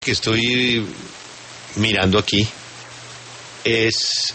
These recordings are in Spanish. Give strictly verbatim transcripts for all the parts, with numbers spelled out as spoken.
que estoy mirando aquí es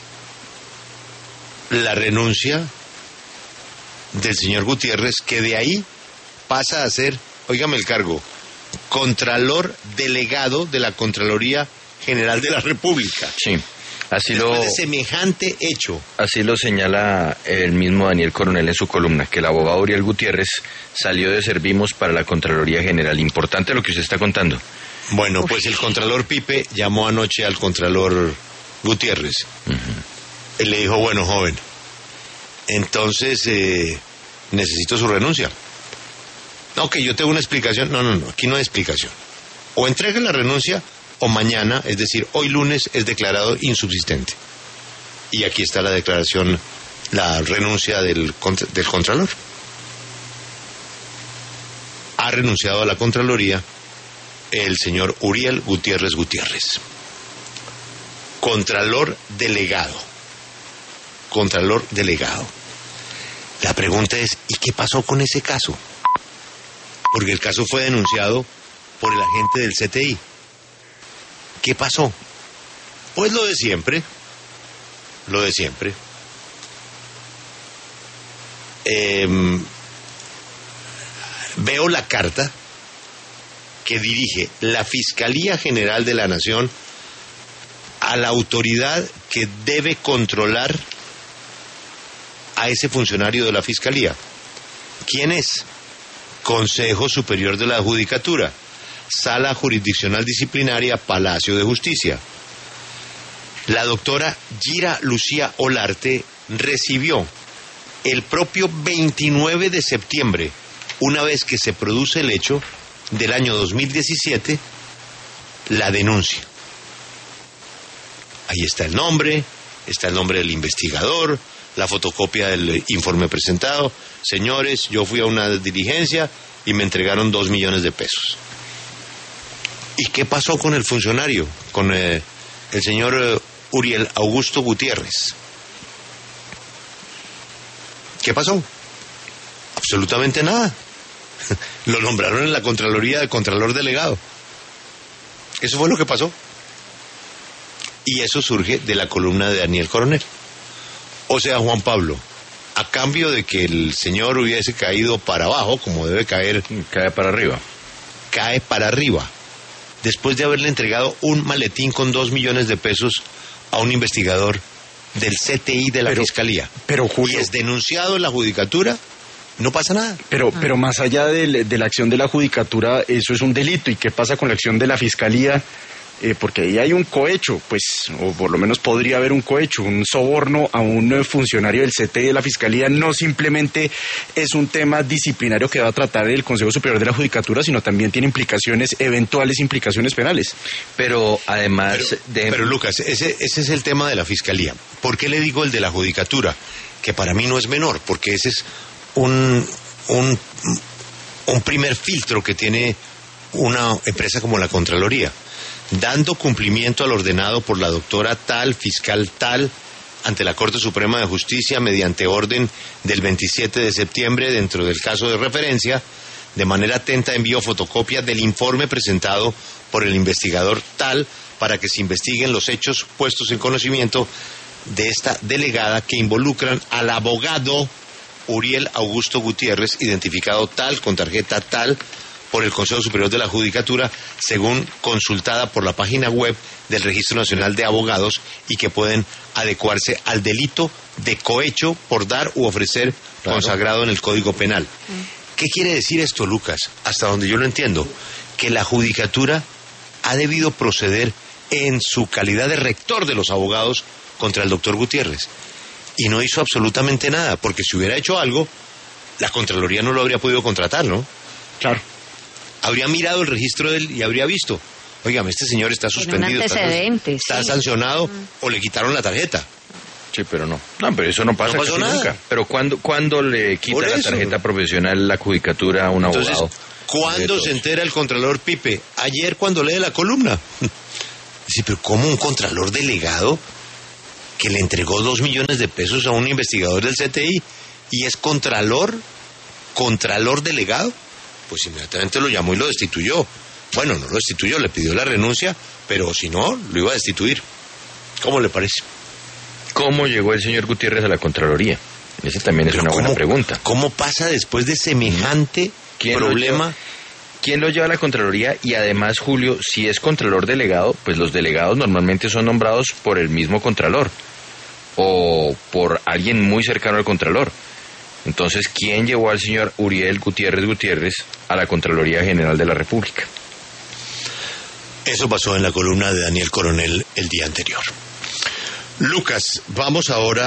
la renuncia del señor Gutiérrez, que de ahí pasa a ser, óigame el cargo, Contralor Delegado de la Contraloría General de la República. Sí, así Después lo... de semejante hecho. Así lo señala el mismo Daniel Coronel en su columna, que el abogado Uriel Gutiérrez salió de Servimos para la Contraloría General. Importante lo que usted está contando. Bueno, pues el Contralor Pipe llamó anoche al Contralor Gutiérrez. Uh-huh. Él le dijo, bueno, joven, entonces eh, necesito su renuncia. No, que yo tengo una explicación. No, no, no, aquí no hay explicación. O entregue la renuncia o mañana, es decir, hoy lunes, es declarado insubsistente. Y aquí está la declaración, la renuncia del, del Contralor. Ha renunciado a la Contraloría el señor Uriel Gutiérrez Gutiérrez. Contralor Delegado. Contralor Delegado. La pregunta es, ¿y qué pasó con ese caso? Porque el caso fue denunciado por el agente del C T I. ¿Qué pasó? Pues lo de siempre. Lo de siempre. Eh, veo la carta que dirige la Fiscalía General de la Nación a la autoridad que debe controlar a ese funcionario de la Fiscalía. ¿Quién es? Consejo Superior de la Judicatura, Sala Jurisdiccional Disciplinaria, Palacio de Justicia. La doctora Gira Lucía Olarte recibió el propio veintinueve de septiembre, una vez que se produce el hecho del año dos mil diecisiete, la denuncia. Ahí está el nombre, está el nombre del investigador, la fotocopia del informe presentado. Señores, yo fui a una diligencia y me entregaron dos millones de pesos. ¿Y qué pasó con el funcionario? Con eh, el señor eh, Uriel Augusto Gutiérrez. ¿Qué pasó? Absolutamente nada. Lo nombraron en la Contraloría de Contralor Delegado. Eso fue lo que pasó. Y eso surge de la columna de Daniel Coronel. O sea, Juan Pablo, a cambio de que el señor hubiese caído para abajo, como debe caer... Cae para arriba. Cae para arriba. Después de haberle entregado un maletín con dos millones de pesos a un investigador del C T I de la pero, Fiscalía. Pero, Julio, y es denunciado en la Judicatura, no pasa nada. Pero, pero más allá de, de la acción de la Judicatura, eso es un delito. ¿Y qué pasa con la acción de la Fiscalía? Eh, porque ahí hay un cohecho, pues, o por lo menos podría haber un cohecho, un soborno a un eh, funcionario del C T I de la Fiscalía. No simplemente es un tema disciplinario que va a tratar el Consejo Superior de la Judicatura, sino también tiene implicaciones, eventuales implicaciones penales. Pero además... Pero, de... pero Lucas, ese, ese es el tema de la Fiscalía. ¿Por qué le digo el de la Judicatura? Que para mí no es menor, porque ese es un, un, un primer filtro que tiene una empresa como la Contraloría. Dando cumplimiento al ordenado por la doctora tal, fiscal tal, ante la Corte Suprema de Justicia, mediante orden del veintisiete de septiembre, dentro del caso de referencia, de manera atenta envió fotocopia del informe presentado por el investigador tal, para que se investiguen los hechos puestos en conocimiento de esta delegada que involucran al abogado Uriel Augusto Gutiérrez, identificado tal, con tarjeta tal, por el Consejo Superior de la Judicatura, según consultada por la página web del Registro Nacional de Abogados, y que pueden adecuarse al delito de cohecho por dar u ofrecer, claro, consagrado en el Código Penal. Mm. ¿Qué quiere decir esto, Lucas? Hasta donde yo lo entiendo, que la Judicatura ha debido proceder en su calidad de rector de los abogados contra el doctor Gutiérrez, y no hizo absolutamente nada, porque si hubiera hecho algo, la Contraloría no lo habría podido contratar, ¿no? Claro. Habría mirado el registro de él y habría visto, óigame, este señor está suspendido, está, está sí. sancionado, mm. o le quitaron la tarjeta. Sí, pero no. No, pero eso no pasa no pasó nada. Nunca. Pero ¿cuándo, ¿cuándo le quita la tarjeta profesional la Judicatura a un Entonces, abogado? ¿cuándo se entera el Contralor Pipe? Ayer, cuando lee la columna. Sí, pero ¿cómo un Contralor delegado que le entregó dos millones de pesos a un investigador del C T I y es Contralor, Contralor delegado? Pues inmediatamente lo llamó y lo destituyó. Bueno, no lo destituyó, le pidió la renuncia, pero si no, lo iba a destituir. ¿Cómo le parece? ¿Cómo llegó el señor Gutiérrez a la Contraloría? Esa también es Pero una ¿cómo, buena pregunta. ¿Cómo pasa después de semejante ¿Quién problema? Lo ¿Quién lo lleva a la Contraloría? Y además, Julio, si es Contralor delegado, pues los delegados normalmente son nombrados por el mismo Contralor o por alguien muy cercano al Contralor. Entonces, ¿quién llevó al señor Uriel Gutiérrez Gutiérrez a la Contraloría General de la República? Eso pasó en la columna de Daniel Coronel el día anterior. Lucas, vamos ahora